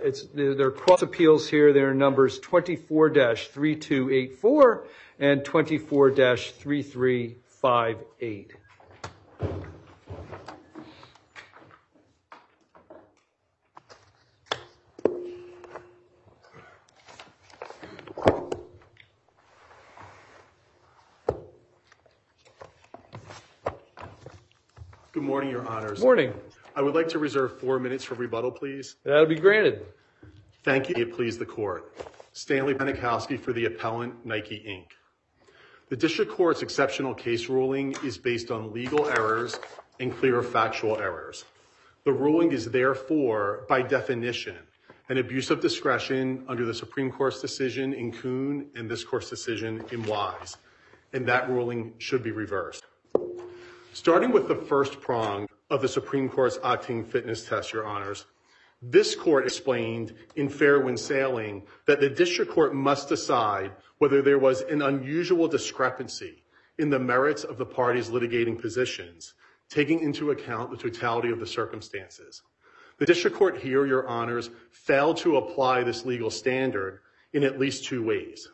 There are cross appeals here. There are numbers 24-3284 and 24-3358. Good morning, Your Honors. Morning. I would like to reserve 4 minutes for rebuttal, please. That'll be granted. Thank you. It please the court. Stanley Benikowski for the appellant, Nike, Inc. The district court's exceptional case ruling is based on legal errors and clear factual errors. The ruling is therefore, by definition, an abuse of discretion under the Supreme Court's decision in Kuhn and this court's decision in Wise, and that ruling should be reversed. Starting with the first prong of the Supreme Court's Octane Fitness Test, Your Honors, this court explained in Fairwind Sailing that the district court must decide whether there was an unusual discrepancy in the merits of the parties' litigating positions, taking into account the totality of the circumstances. The district court here, Your Honors, failed to apply this legal standard in at least 2 ways.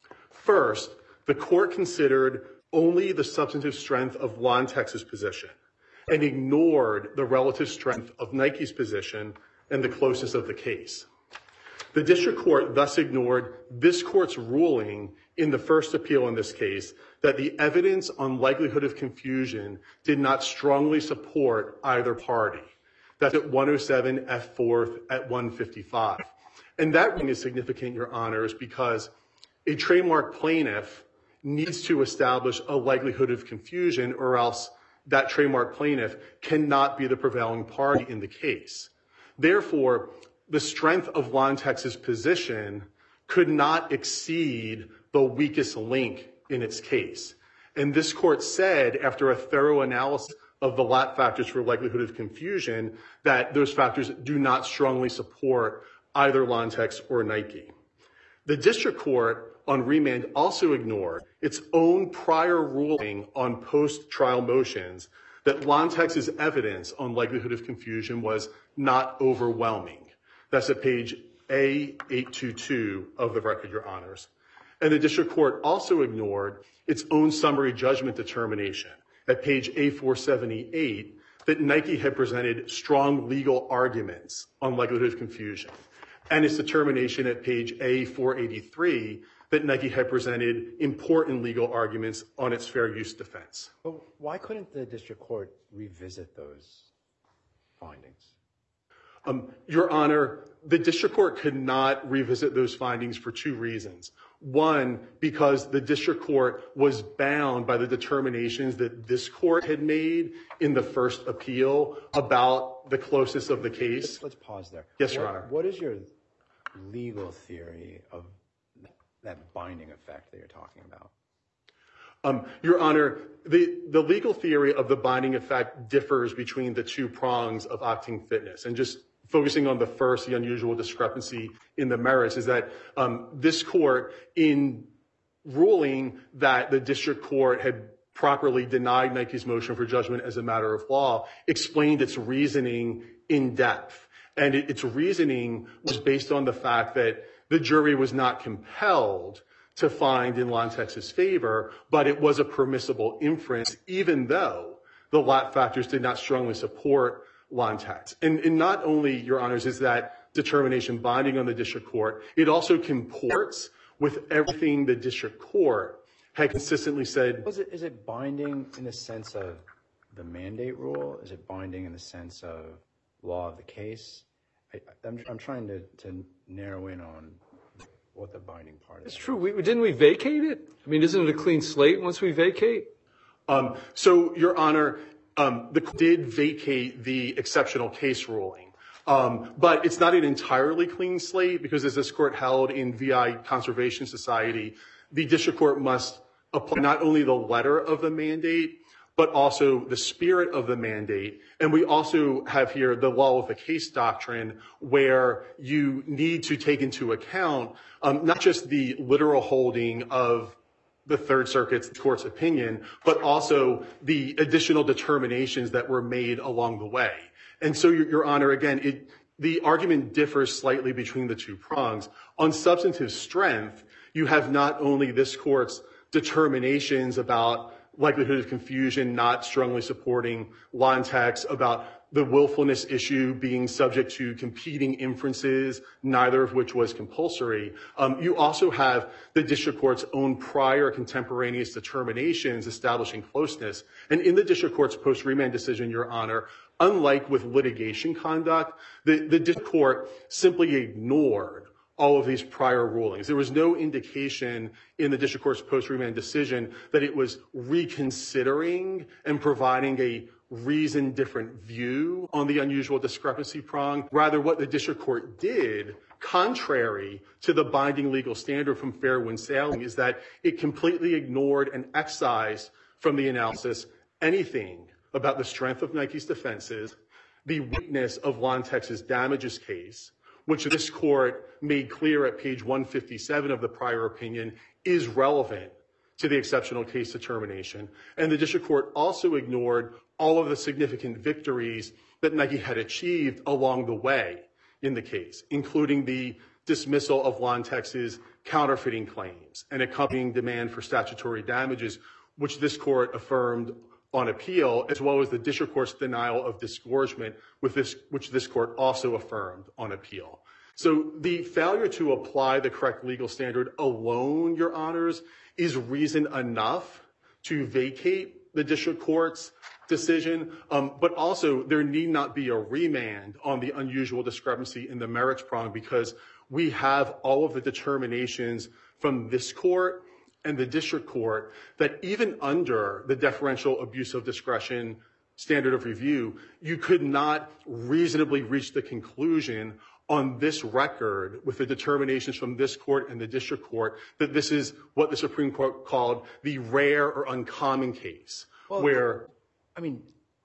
First, the court considered only the substantive strength of Lantex's position and ignored the relative strength of Nike's position and the closeness of the case. The district court thus ignored this court's ruling in the first appeal in this case that the evidence on likelihood of confusion did not strongly support either party. That's at 107 F 4th at 155. And that ruling is significant, Your Honors, because a trademark plaintiff needs to establish a likelihood of confusion, or else that trademark plaintiff cannot be the prevailing party in the case. Therefore, the strength of Lantex's position could not exceed the weakest link in its case. And this court said, after a thorough analysis of the LAT factors for likelihood of confusion, that those factors do not strongly support either Lantex or Nike. The district court on remand also ignored its own prior ruling on post-trial motions that Lantex's evidence on likelihood of confusion was not overwhelming. That's at page A822 of the record, Your Honors. And the district court also ignored its own summary judgment determination at page A478 that Nike had presented strong legal arguments on likelihood of confusion, and its determination at page A483 that Nike had presented important legal arguments on its fair use defense. But why couldn't the district court revisit those findings? Your Honor, the district court could not revisit those findings for 2 reasons. One, because the district court was bound by the determinations that this court had made in the first appeal about the closeness of the case. Let's pause there. Yes, Your Honor. What is your legal theory of that binding effect that you're talking about? Your Honor, the legal theory of the binding effect differs between the 2 prongs of Octane Fitness. And just focusing on the first, the unusual discrepancy in the merits, is that this court, in ruling that the district court had properly denied Nike's motion for judgment as a matter of law, explained its reasoning in depth. And its reasoning was based on the fact that the jury was not compelled to find in Lantex's favor, but it was a permissible inference, even though the LAT factors did not strongly support Lantex. And not only, Your Honors, is that determination binding on the district court, it also comports with everything the district court had consistently said. Is it binding in the sense of the mandate rule? Is it binding in the sense of law of the case? I'm trying to narrow in on what the binding part is. It's true. Didn't we vacate it? I mean, isn't it a clean slate once we vacate? So, Your Honor, the court did vacate the exceptional case ruling. But it's not an entirely clean slate because, as this court held in VI Conservation Society, the district court must apply not only the letter of the mandate, but also the spirit of the mandate. And we also have here the law of the case doctrine, where you need to take into account not just the literal holding of the Third Circuit's court's opinion, but also the additional determinations that were made along the way. And so, Your Honor, again, the argument differs slightly between the two prongs. On substantive strength, you have not only this court's determinations about likelihood of confusion, not strongly supporting law and text, about the willfulness issue being subject to competing inferences, neither of which was compulsory. You also have the district court's own prior contemporaneous determinations establishing closeness. And in the district court's post-remand decision, Your Honor, unlike with litigation conduct, the district court simply ignored all of these prior rulings. There was no indication in the district court's post-remand decision that it was reconsidering and providing a reasoned different view on the unusual discrepancy prong. Rather, what the district court did, contrary to the binding legal standard from Fairwind Sailing, is that it completely ignored and excised from the analysis anything about the strength of Nike's defenses, the weakness of Lontex's damages case, which this court made clear at page 157 of the prior opinion is relevant to the exceptional case determination. And the district court also ignored all of the significant victories that Nike had achieved along the way in the case, including the dismissal of Lontex's counterfeiting claims and accompanying demand for statutory damages, which this court affirmed on appeal, as well as the district court's denial of disgorgement, which this court also affirmed on appeal. So the failure to apply the correct legal standard alone, Your Honors, is reason enough to vacate the district court's decision, but also there need not be a remand on the unusual discrepancy in the merits prong, because we have all of the determinations from this court and the district court that even under the deferential abuse of discretion standard of review, you could not reasonably reach the conclusion on this record with the determinations from this court and the district court that this is what the Supreme Court called the rare or uncommon case. Well, where, I mean,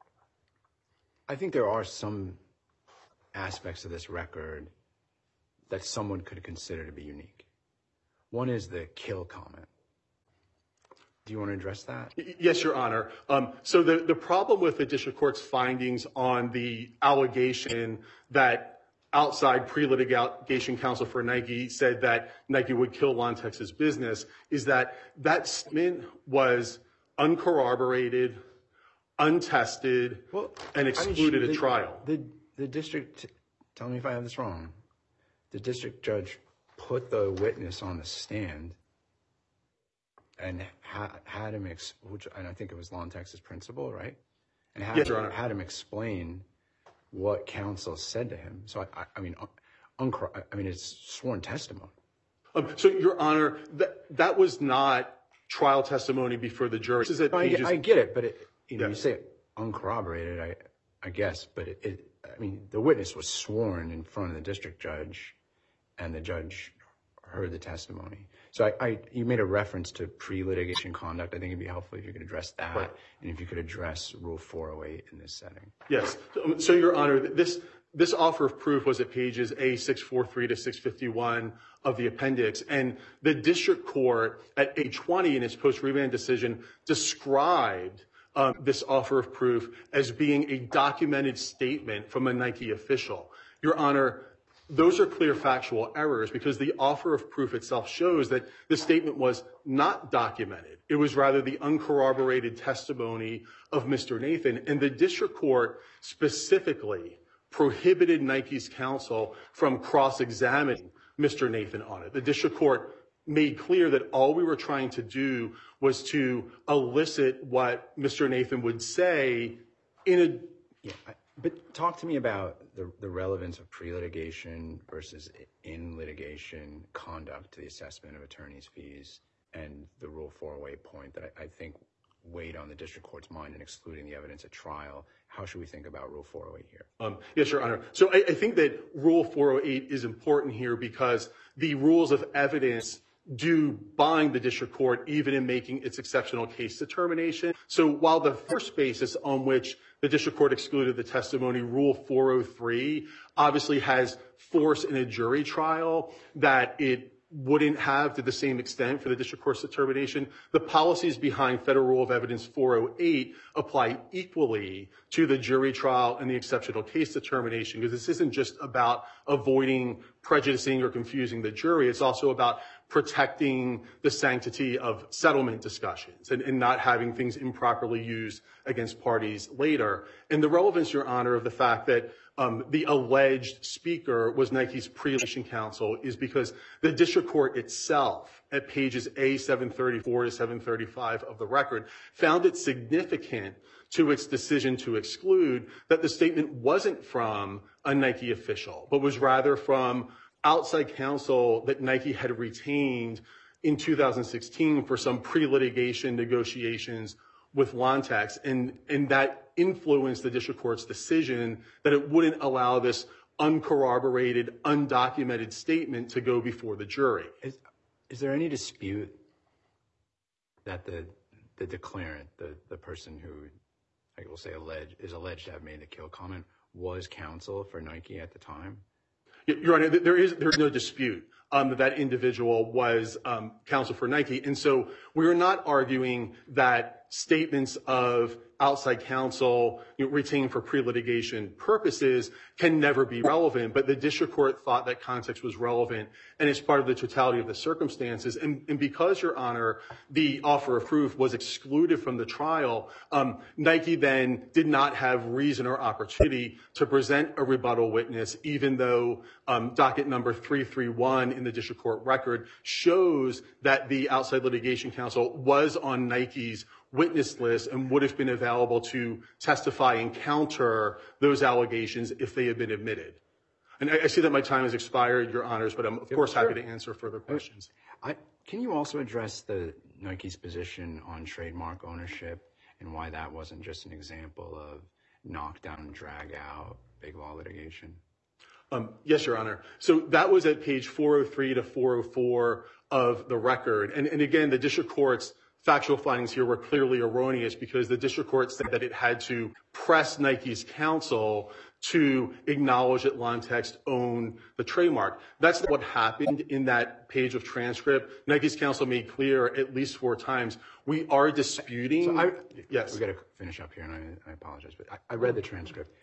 I think there are some aspects of this record that someone could consider to be unique. One is the kill comment. Do you want to address that? Yes, Your Honor. So the problem with the district court's findings on the allegation that outside pre-litigation counsel for Nike said that Nike would kill Lontex's business is that that statement was uncorroborated, untested, and excluded at trial. The district, tell me if I have this wrong, the district judge put the witness on the stand and had him, and I think it was Lontex's principal, right? And yes, Your Honor. Had him explain what counsel said to him. So, I mean, it's sworn testimony. So, Your Honor, that was not trial testimony before the jury. I get it, but you say uncorroborated, I guess, but I mean, the witness was sworn in front of the district judge, and the judge heard the testimony. So you made a reference to pre-litigation conduct. I think it'd be helpful if you could address that, right, and if you could address Rule 408 in this setting. Yes. So, Your Honor, this offer of proof was at pages A643 to 651 of the appendix, and the district court at A20 in its post-remand decision described this offer of proof as being a documented statement from a Nike official. Your Honor, those are clear factual errors because the offer of proof itself shows that the statement was not documented. It was rather the uncorroborated testimony of Mr. Nathan, and the district court specifically prohibited Nike's counsel from cross-examining Mr. Nathan on it. The district court made clear that all we were trying to do was to elicit what Mr. Nathan would say in a... Yeah, but talk to me about the relevance of pre-litigation versus in-litigation conduct to the assessment of attorney's fees and the Rule 408 point that I think weighed on the district court's mind in excluding the evidence at trial. How should we think about Rule 408 here? Yes, Your Honor. So I think that Rule 408 is important here because the rules of evidence do bind the district court even in making its exceptional case determination. So while the first basis on which the district court excluded the testimony, Rule 403, obviously has force in a jury trial that it wouldn't have to the same extent for the district court's determination. The policies behind Federal Rule of Evidence 408 apply equally to the jury trial and the exceptional case determination, because this isn't just about avoiding prejudicing or confusing the jury. It's also about protecting the sanctity of settlement discussions and not having things improperly used against parties later. And the relevance, Your Honor, of the fact that the alleged speaker was Nike's pre-litigation counsel is because the district court itself, at pages A734 to 735 of the record, found it significant to its decision to exclude that the statement wasn't from a Nike official, but was rather from outside counsel that Nike had retained in 2016 for some pre-litigation negotiations with Lontex, and that influenced the district court's decision that it wouldn't allow this uncorroborated, undocumented statement to go before the jury. Is there any dispute that the declarant, the person who I will say is alleged to have made the kill comment, was counsel for Nike at the time? Your Honor, there's no dispute that individual was counsel for Nike. And so we're not arguing that statements of outside counsel retained for pre-litigation purposes can never be relevant, but the district court thought that context was relevant and it's part of the totality of the circumstances. And because, Your Honor, the offer of proof was excluded from the trial, Nike then did not have reason or opportunity to present a rebuttal witness, even though docket number 331 in the district court record shows that the outside litigation counsel was on Nike's witness list and would have been available to testify and counter those allegations if they had been admitted. And I see that my time has expired, Your Honors, but I'm, of course, happy to answer further questions. Can you also address the Nike's position on trademark ownership and why that wasn't just an example of knockdown, drag out, big law litigation? Yes, Your Honor. So that was at page 403 to 404 of the record. And again, the district court's factual findings here were clearly erroneous because the district court said that it had to press Nike's counsel to acknowledge that Lontex owned the trademark. That's not what happened in that page of transcript. Nike's counsel made clear at least 4 times, we are disputing. Yes. We got to finish up here, and I apologize, but I read the transcript.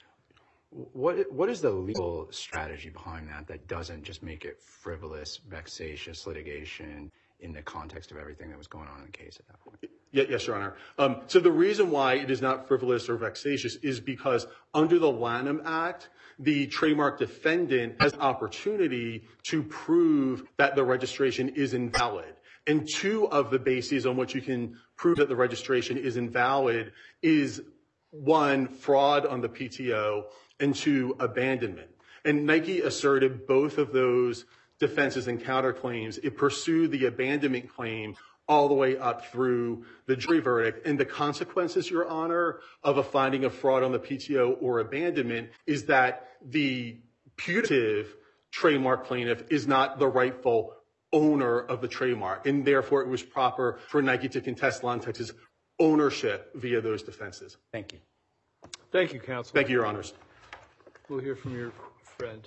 What is the legal strategy behind that doesn't just make it frivolous, vexatious litigation in the context of everything that was going on in the case at that point? Yes, Your Honor. So the reason why it is not frivolous or vexatious is because under the Lanham Act, the trademark defendant has an opportunity to prove that the registration is invalid. And 2 of the bases on which you can prove that the registration is invalid is 1, fraud on the PTO, and 2, abandonment. And Nike asserted both of those defenses and counterclaims. It pursued the abandonment claim all the way up through the jury verdict. And the consequences, Your Honor, of a finding of fraud on the PTO or abandonment is that the putative trademark plaintiff is not the rightful owner of the trademark. And therefore, it was proper for Nike to contest Lontex's ownership via those defenses. Thank you. Thank you, counsel. Thank you, Your Honors. We'll hear from your friend.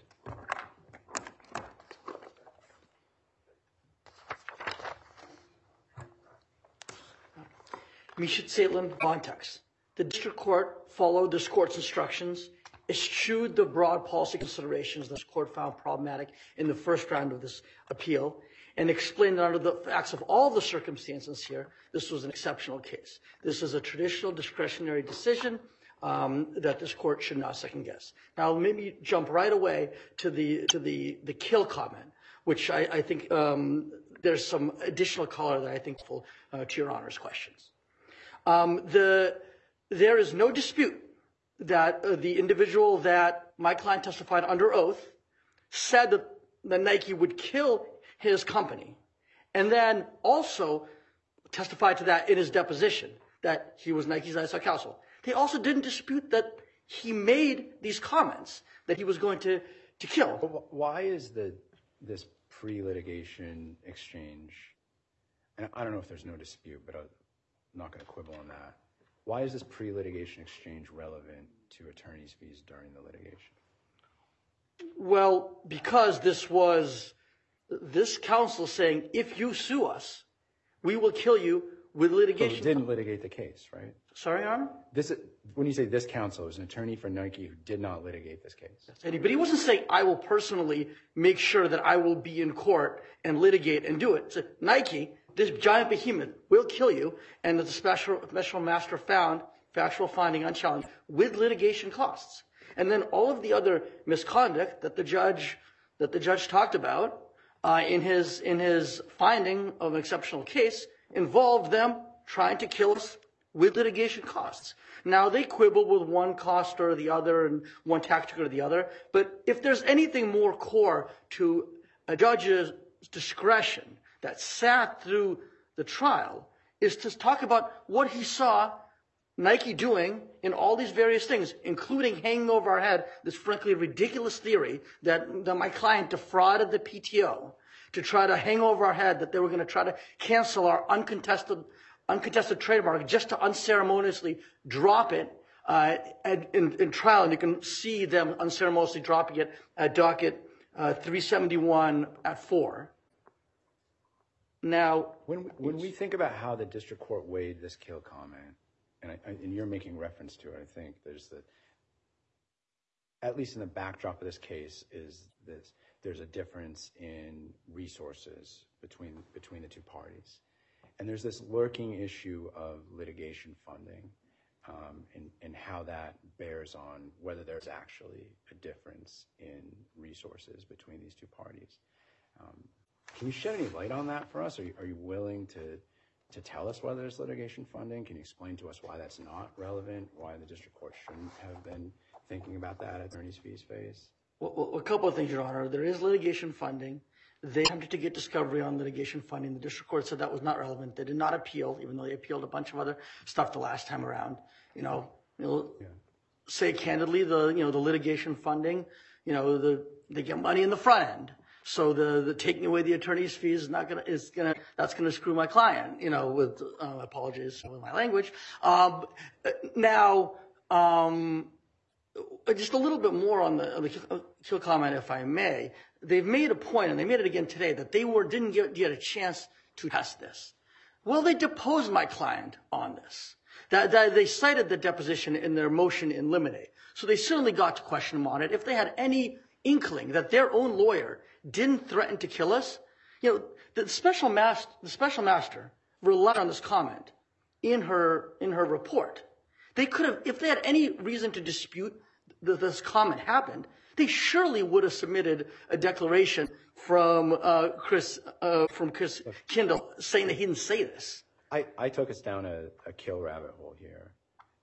Misha Salem, Lontex. The district court followed this court's instructions, eschewed the broad policy considerations this court found problematic in the first round of this appeal, and explained that under the facts of all the circumstances here, this was an exceptional case. This is a traditional discretionary decision that this court should not second guess. Now, let me jump right away to the kill comment, which I think there's some additional color that I think is helpful to Your Honor's questions. There is no dispute that the individual that my client testified under oath said that Nike would kill his company, and then also testified to that in his deposition, that he was Nike's outside counsel. They also didn't dispute that he made these comments that he was going to kill. But why is this pre-litigation exchange, and I don't know if there's no dispute, but I'm not going to quibble on that. Why is this pre-litigation exchange relevant to attorney's fees during the litigation? Well, because this was this counsel saying, if you sue us, we will kill you with litigation. So didn't litigate the case, right? Sorry, Your Honor? When you say this counsel, is an attorney for Nike who did not litigate this case. But he wasn't saying, I will personally make sure that I will be in court and litigate and do it. He said, Nike, this giant behemoth will kill you, and that the special master found factual finding unchallenged with litigation costs. And then all of the other misconduct that the judge talked about in his finding of an exceptional case involved them trying to kill us with litigation costs. Now, they quibble with one cost or the other and one tactic or the other, but if there's anything more core to a judge's discretion that sat through the trial, is to talk about what he saw Nike doing in all these various things, including hanging over our head this frankly ridiculous theory that my client defrauded the PTO to try to hang over our head that they were going to try to cancel our uncontested trademark just to unceremoniously drop it in trial. And you can see them unceremoniously dropping it at docket 371 at 4. Now, when we think about how the district court weighed this kill comment, and you're making reference to it, I think at least in the backdrop of this case, there's a difference in resources between the two parties. And there's this lurking issue of litigation funding and how that bears on whether there's actually a difference in resources between these two parties. Can you shed any light on that for us? Are you willing to tell us whether there's litigation funding? Can you explain to us why that's not relevant, why the district court shouldn't have been thinking about that at attorney's fees phase? Well, a couple of things, Your Honor. There is litigation funding. They attempted to get discovery on litigation funding. The district court said that was not relevant. They did not appeal, even though they appealed a bunch of other stuff the last time around. Say candidly, the litigation funding, they get money in the front end. So the taking away the attorney's fees that's gonna screw my client. With apologies with my language. Now, just a little bit more on the kill comment, if I may. They've made a point, and they made it again today, that they didn't get a chance to test this. Well, they deposed my client on this. That they cited the deposition in their motion in limine. So they certainly got to question him on it. If they had any inkling that their own lawyer didn't threaten to kill us, the special master relied on this comment in her report. They could have, if they had any reason to dispute that this comment happened, they surely would have submitted a declaration from Chris Kindle saying that he didn't say this. I took us down a kill rabbit hole here.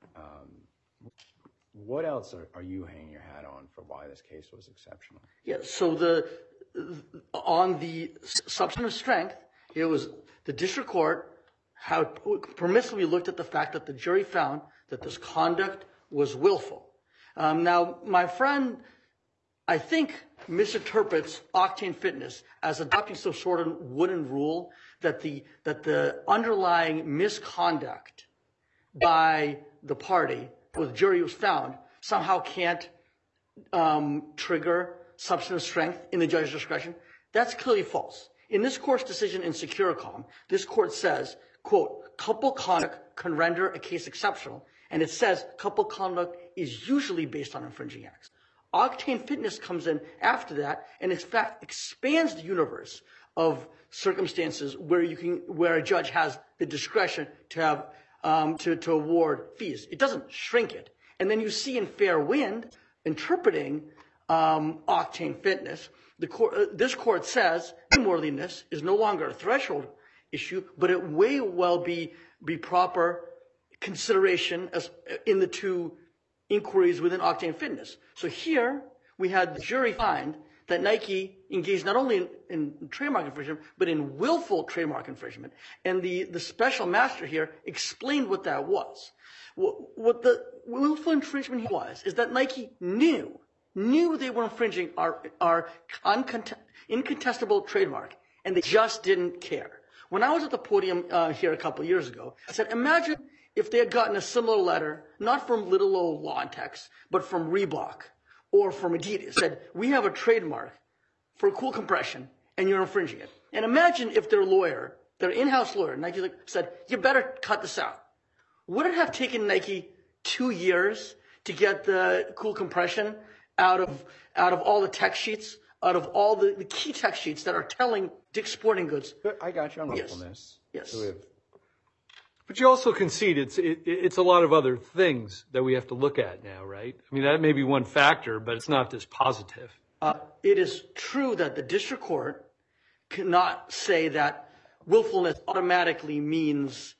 What else are you hanging your hat on for why this case was exceptional? Yeah, so on the substantive strength, it was the district court permissively looked at the fact that the jury found that this conduct was willful. Now, my friend, I think, misinterprets Octane Fitness as adopting some sort of wooden rule that the underlying misconduct by the party where the jury was found somehow can't trigger substantive strength in the judge's discretion. That's clearly false. In this court's decision in Securicom, this court says, quote, couple conduct can render a case exceptional, and it says couple conduct is usually based on infringing acts. Octane Fitness comes in after that and in fact expands the universe of circumstances where a judge has the discretion to have to award fees. It doesn't shrink it. And then you see in Fair Wind interpreting Octane Fitness, this court says unworthiness is no longer a threshold issue, but it may well be proper consideration as in the two inquiries within Octane Fitness. So here we had the jury find that Nike engaged not only in trademark infringement, but in willful trademark infringement. And the special master here explained what that was. What the willful infringement was is that Nike knew they were infringing our incontestable trademark, and they just didn't care. When I was at the podium here a couple of years ago, I said, imagine if they had gotten a similar letter, not from little old Lontex, but from Reebok or from Adidas, said, we have a trademark for cool compression, and you're infringing it. And imagine if their lawyer, their in-house lawyer, Nike said, you better cut this out. Would it have taken Nike 2 years to get the cool compression out of all the text sheets, out of all the key text sheets that are telling Dick's Sporting Goods? But I got you on willfulness. Yes. So But you also concede it's a lot of other things that we have to look at now, right? I mean, that may be one factor, but it's not dispositive. It is true that the district court cannot say that willfulness automatically means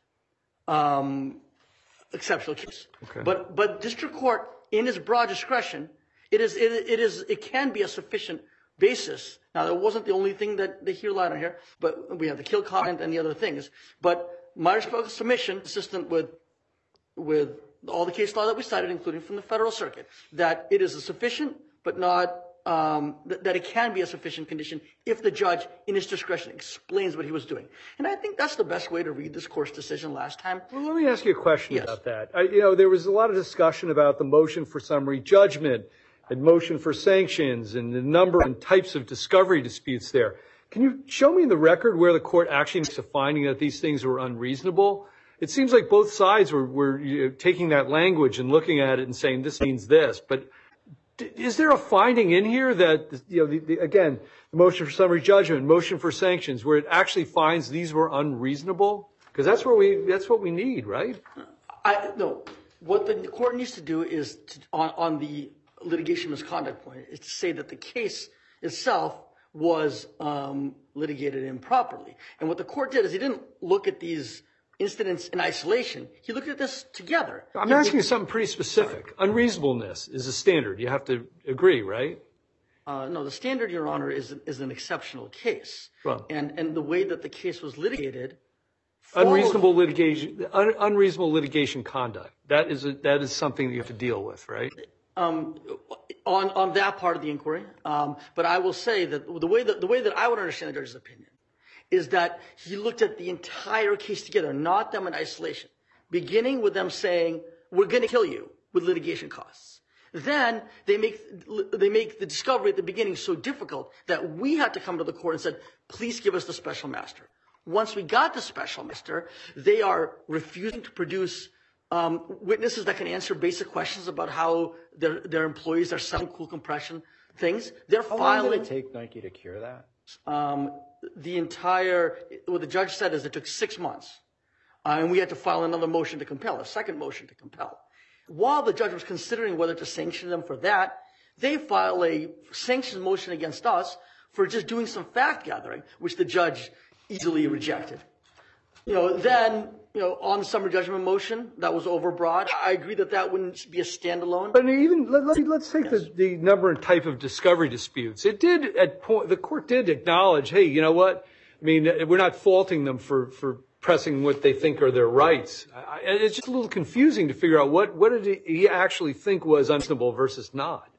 exceptional case. Okay. But district court, in its broad discretion, it can be a sufficient basis. Now, that wasn't the only thing that they relied on here, but we have the kill comment and the other things. But my respectful submission, consistent with all the case law that we cited, including from the Federal Circuit, that it is a sufficient, but not that it can be a sufficient condition if the judge, in his discretion, explains what he was doing. And I think that's the best way to read this court's decision last time. Well, let me ask you a question Yes. about that. There was a lot of discussion about the motion for summary judgment and motion for sanctions and the number and types of discovery disputes there. Can you show me in the record where the court actually makes a finding that these things were unreasonable? It seems like both sides were taking that language and looking at it and saying this means this. But is there a finding in here that, again, the motion for summary judgment, motion for sanctions, where it actually finds these were unreasonable? Because that's what we need, right? No. What the court needs to do is, on the litigation misconduct point, is to say that the case itself was litigated improperly. And what the court did is he didn't look at these incidents in isolation. He looked at this together. I'm asking you something pretty specific. Unreasonableness is a standard. You have to agree, right? No, the standard, Your Honor, is an exceptional case. Well, and the way that the case was litigated, unreasonable litigation conduct. That is something that you have to deal with, right? On that part of the inquiry. But I will say that the way that I would understand the judge's opinion is that he looked at the entire case together, not them in isolation, beginning with them saying, we're going to kill you with litigation costs. Then they make the discovery at the beginning so difficult that we had to come to the court and said, please give us the special master. Once we got the special master, they are refusing to produce witnesses that can answer basic questions about how their employees are selling cool compression things. They're how filing. long did it take Nike to cure that? What the judge said is it took 6 months. And we had to file another motion to compel, a second motion to compel. While the judge was considering whether to sanction them for that, they filed a sanctions motion against us for just doing some fact gathering, which the judge easily rejected. Then on the summary judgment motion, that was overbroad. I agree that wouldn't be a standalone. But even let's take the number and type of discovery disputes. It did the court did acknowledge, hey, you know what? I mean, we're not faulting them for pressing what they think are their rights. It's just a little confusing to figure out what did he actually think was unreasonable versus not.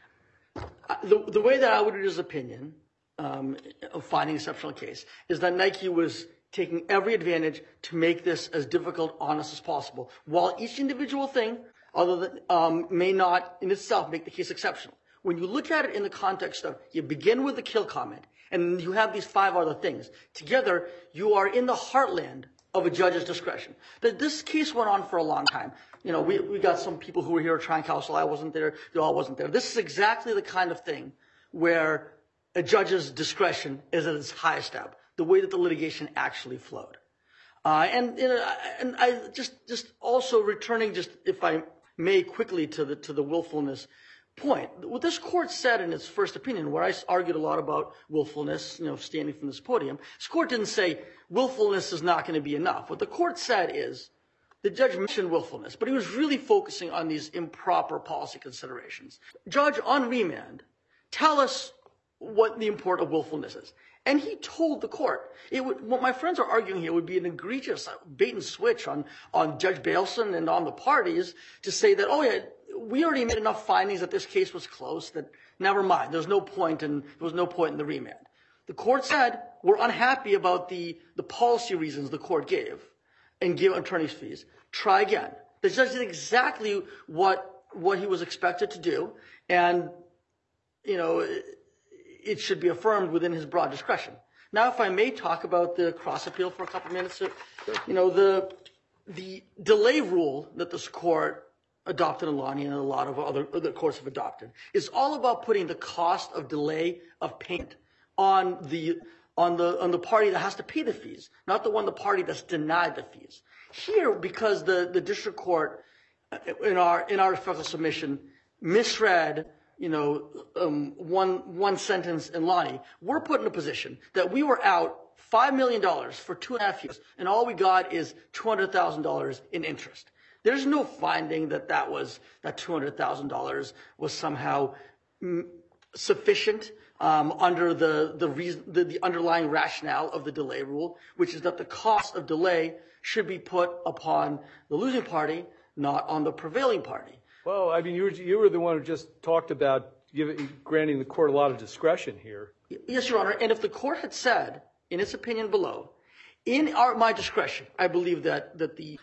The way that I would read his opinion of finding exceptional case is that Nike was taking every advantage to make this as difficult, honest as possible, while each individual thing may not in itself make the case exceptional. When you look at it in the context of you begin with the kill comment and you have these 5 other things, together you are in the heartland of a judge's discretion. This case went on for a long time. We got some people who were here at Trial Counsel. I wasn't there. You all wasn't there. This is exactly the kind of thing where a judge's discretion is at its highest ebb. The way that the litigation actually flowed. And I just also returning, just if I may quickly to the willfulness point. What this court said in its first opinion, where I argued a lot about willfulness, standing from this podium, this court didn't say willfulness is not going to be enough. What the court said is the judge mentioned willfulness, but he was really focusing on these improper policy considerations. Judge, on remand, tell us what the import of willfulness is. And he told the court, what my friends are arguing here would be an egregious bait and switch on Judge Bailson and on the parties to say that, oh yeah, we already made enough findings that this case was close that never mind. There was no point in the remand. The court said, we're unhappy about the policy reasons the court gave and give attorney's fees. Try again. The judge did exactly what he was expected to do. And, it should be affirmed within his broad discretion. Now, if I may talk about the cross appeal for a couple minutes, the delay rule that this court adopted in Lonnie and a lot of other courts have adopted is all about putting the cost of delay of payment on the party that has to pay the fees, not the party that's denied the fees. Here, because the district court in our federal submission misread one sentence in Lonnie, we're put in a position that we were out $5 million for 2.5 years, and all we got is $200,000 in interest. There's no finding that $200,000 was somehow sufficient under the underlying rationale of the delay rule, which is that the cost of delay should be put upon the losing party, not on the prevailing party. Well, I mean, you were the one who just talked about granting the court a lot of discretion here. Yes, Your Honor. And if the court had said, in its opinion below, in my discretion, I believe that the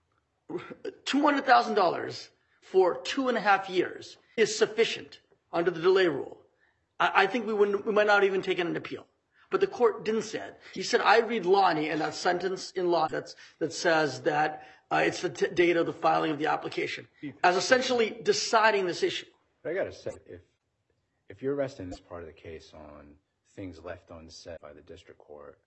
$200,000 for 2.5 years is sufficient under the delay rule, I think we might not even take an appeal. But the court didn't say it. He said, I read Lonnie and that sentence in law that says that it's the date of the filing of the application as essentially deciding this issue. But I got to say, if you're resting this part of the case on things left unsaid by the district court,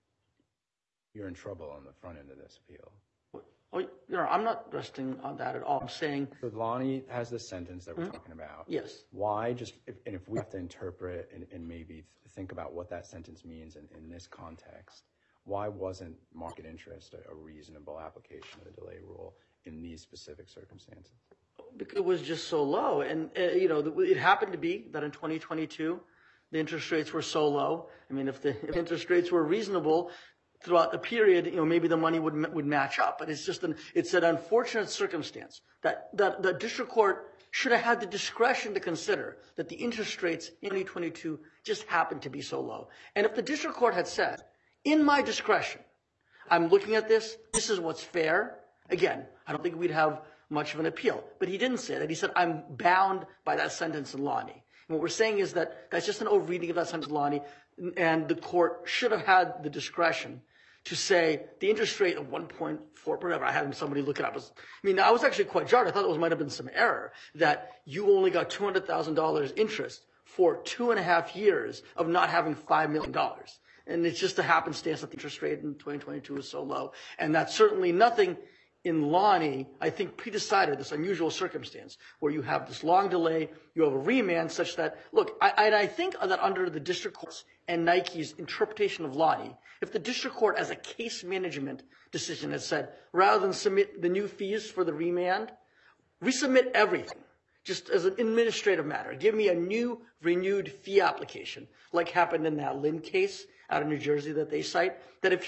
you're in trouble on the front end of this appeal. Oh, Your Honor, I'm not resting on that at all. I'm saying... So Lonnie has this sentence that we're talking about. Yes. Why if we have to interpret and maybe think about what that sentence means in this context, why wasn't market interest a reasonable application of the delay rule in these specific circumstances? Because it was just so low. And, it happened to be that in 2022, the interest rates were so low. I mean, if the interest rates were reasonable throughout the period, maybe the money would match up. But it's an unfortunate circumstance that the district court should have had the discretion to consider that the interest rates in 2022 just happened to be so low. And if the district court had said, in my discretion, I'm looking at this is what's fair, again, I don't think we'd have much of an appeal. But he didn't say that. He said, I'm bound by that sentence in Lonnie. And what we're saying is that that's just an overreading of that sentence in Lonnie, and the court should have had the discretion to say the interest rate of 1.4, whatever. I had somebody look it up. I was actually quite jarred. I thought it might have been some error that you only got $200,000 interest for 2.5 years of not having $5 million. And it's just a happenstance that the interest rate in 2022 is so low. And that's certainly nothing in Lonnie, I think, pre-decided this unusual circumstance where you have this long delay, you have a remand such that, look, I think that under the district courts and Nike's interpretation of Lonnie, if the district court as a case management decision has said, rather than submit the new fees for the remand, resubmit everything, just as an administrative matter. Give me a new renewed fee application, like happened in that Lynn case out of New Jersey that they cite, that if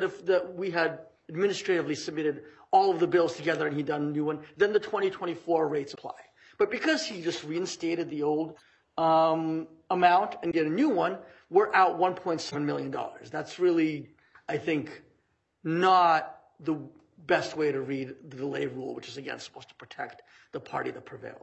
we had administratively submitted all of the bills together and he'd done a new one, then the 2024 rates apply. But because he just reinstated the old amount and did a new one, we're out $1.7 million. That's really, I think, not the best way to read the delay rule, which is, again, supposed to protect the party that prevailed.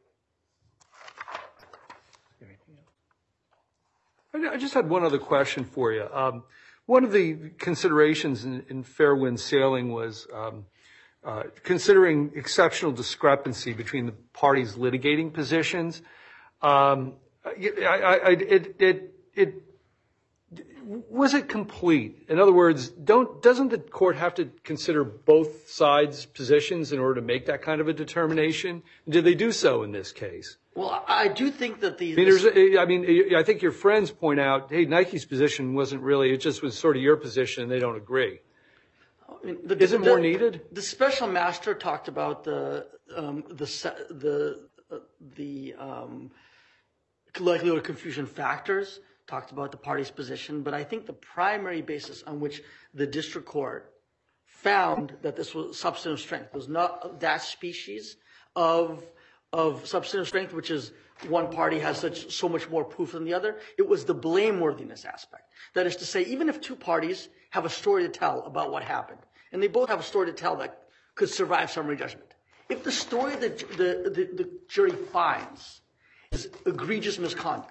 I just had one other question for you. One of the considerations in Fairwind Sailing was considering exceptional discrepancy between the parties' litigating positions. Was it complete? In other words, doesn't the court have to consider both sides' positions in order to make that kind of a determination? Did they do so in this case? Well, I do think that I think your friends point out, hey, Nike's position wasn't really, it just was sort of your position, and they don't agree. Is it more needed? The special master talked about the likelihood of confusion factors, talked about the party's position, but I think the primary basis on which the district court found that this was substantive strength was not that species of substantive strength, which is one party has so much more proof than the other. It was the blameworthiness aspect. That is to say, even if two parties have a story to tell about what happened, and they both have a story to tell that could survive summary judgment, if the story that the jury finds is egregious misconduct,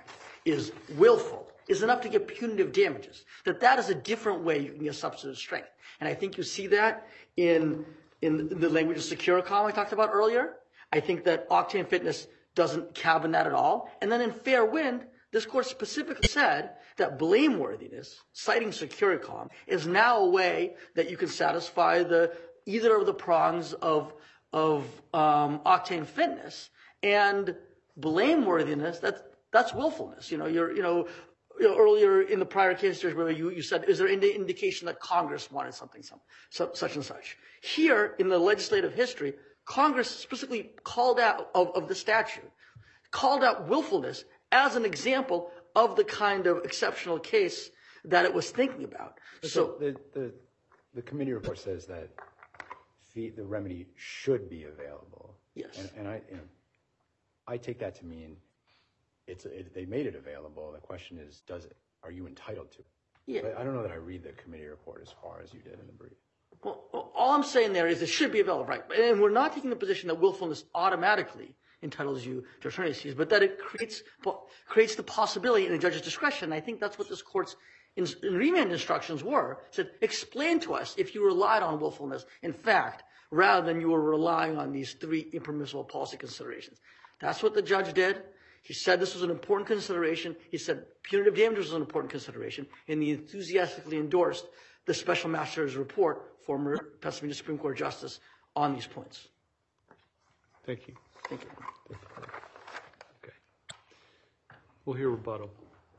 is willful, is enough to get punitive damages, that is a different way you can get substantive strength. And I think you see that in the language of Securicom I talked about earlier. I think that Octane Fitness doesn't cabin that at all. And then in Fair Wind, this court specifically said that blameworthiness, citing Securicom, is now a way that you can satisfy either of the prongs of Octane Fitness. And blameworthiness, that's willfulness. Earlier in the prior case, where you said, is there any indication that Congress wanted something, such and such? Here, in the legislative history, Congress specifically called out of the statute, called out willfulness as an example of the kind of exceptional case that it was thinking about. So the committee report says that the remedy should be available. Yes. And I take that to mean they made it available. The question is, are you entitled to it? Yeah. But I don't know that I read the committee report as far as you did in the brief. Well, all I'm saying there is it should be available, right? And we're not taking the position that willfulness automatically entitles you to attorney's fees, but that it creates the possibility in a judge's discretion. And I think that's what this court's in remand instructions were. It said, explain to us if you relied on willfulness, in fact, rather than you were relying on these three impermissible policy considerations. That's what the judge did. He said this was an important consideration. He said punitive damages was an important consideration, and he enthusiastically endorsed the special master's report, former Pennsylvania Supreme Court Justice, on these points. Thank you. Thank you. Okay. We'll hear rebuttal.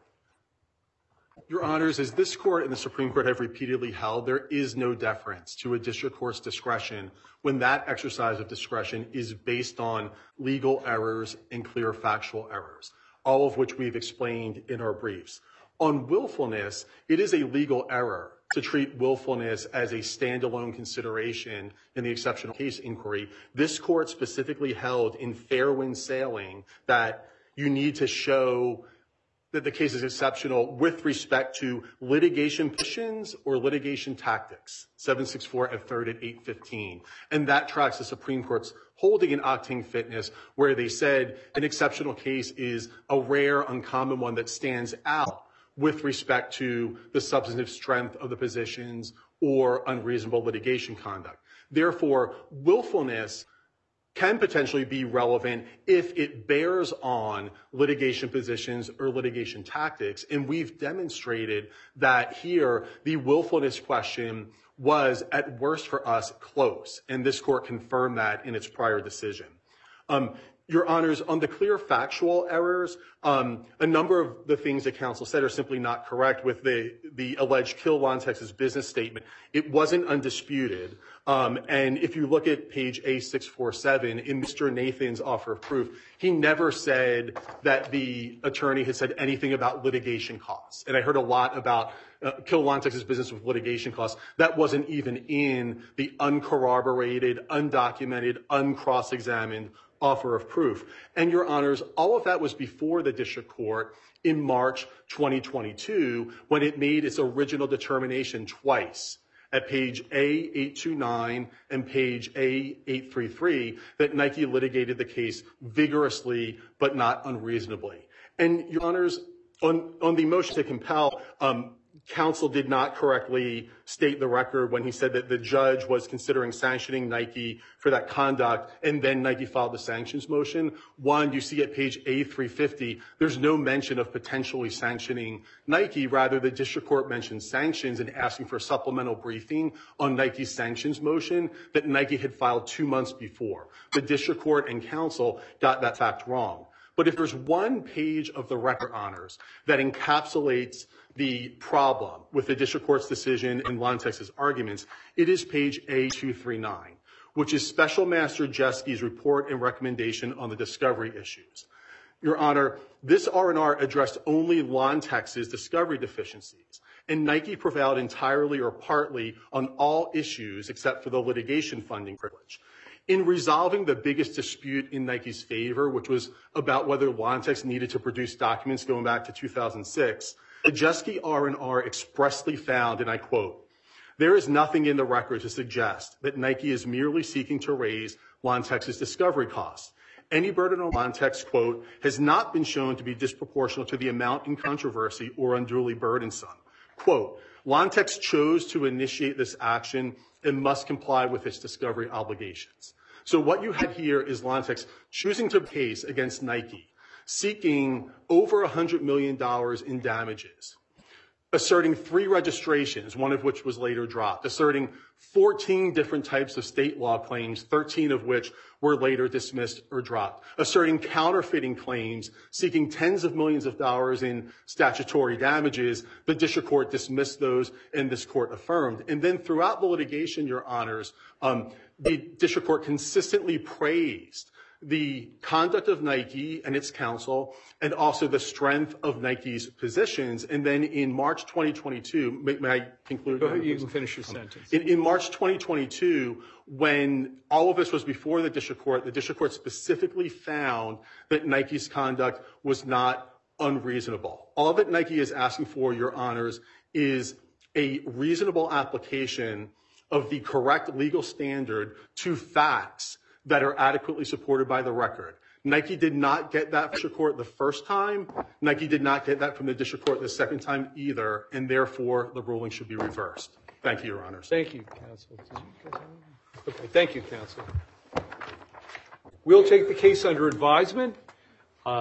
Your Honors, as this court and the Supreme Court have repeatedly held, there is no deference to a district court's discretion when that exercise of discretion is based on legal errors and clear factual errors, all of which we've explained in our briefs. On willfulness, it is a legal error to treat willfulness as a standalone consideration in the exceptional case inquiry. This court specifically held in Fair Wind Sailing that you need to show that the case is exceptional with respect to litigation positions or litigation tactics, 764 at 3rd at 815. And that tracks the Supreme Court's holding in Octane Fitness, where they said an exceptional case is a rare, uncommon one that stands out with respect to the substantive strength of the positions or unreasonable litigation conduct. Therefore, willfulness can potentially be relevant if it bears on litigation positions or litigation tactics. And we've demonstrated that here the willfulness question was at worst for us close. And this court confirmed that in its prior decision. Your Honors, on the clear factual errors, a number of the things that counsel said are simply not correct with the alleged Kill Lantex's business statement. It wasn't undisputed. And if you look at page A647 in Mr. Nathan's offer of proof, he never said that the attorney had said anything about litigation costs. And I heard a lot about Kill Lantex's business with litigation costs. That wasn't even in the uncorroborated, undocumented, uncross-examined offer of proof. And Your Honors, all of that was before the district court in March 2022 when it made its original determination twice at page A829 and page A833 that Nike litigated the case vigorously but not unreasonably. And Your Honors, on the motion to compel, counsel did not correctly state the record when he said that the judge was considering sanctioning Nike for that conduct, and then Nike filed the sanctions motion. One, you see at page A350, there's no mention of potentially sanctioning Nike. Rather, the district court mentioned sanctions and asking for a supplemental briefing on Nike's sanctions motion that Nike had filed 2 months before. The district court and counsel got that fact wrong. But if there's one page of the record, Honors, that encapsulates the problem with the district court's decision and Lantex's arguments, it is page A239, which is Special Master Jeski's report and recommendation on the discovery issues. Your Honor, this R&R addressed only Lantex's discovery deficiencies, and Nike prevailed entirely or partly on all issues except for the litigation funding privilege. In resolving the biggest dispute in Nike's favor, which was about whether Lantex needed to produce documents going back to 2006, the Jeski R&R expressly found, and I quote, "There is nothing in the record to suggest that Nike is merely seeking to raise Lantex's discovery costs. any burden on Lontex, quote, has not been shown to be disproportional to the amount in controversy or unduly burdensome. Quote, Lontex chose to initiate this action and must comply with its discovery obligations. So what you have here is Lontex choosing to case against Nike, seeking over $100 million in damages, asserting 3 registrations, one of which was later dropped, asserting 14 different types of state law claims, 13 of which were later dismissed or dropped, asserting counterfeiting claims, seeking tens of millions of dollars in statutory damages. The district court dismissed those and this court affirmed. And then throughout the litigation, Your Honors, the district court consistently praised the conduct of Nike and its counsel, and also the strength of Nike's positions. And then in March 2022, may I conclude? Go ahead, you can finish your sentence. In March 2022, when all of this was before the district court specifically found that Nike's conduct was not unreasonable. All that Nike is asking for, Your Honors, is a reasonable application of the correct legal standard to facts that are adequately supported by the record. Nike did not get that from the district court the first time. Nike did not get that from the district court the second time either, and therefore the ruling should be reversed. Thank you, Your Honors. Thank you, counsel. Okay, thank you, counsel. We'll take the case under advisement.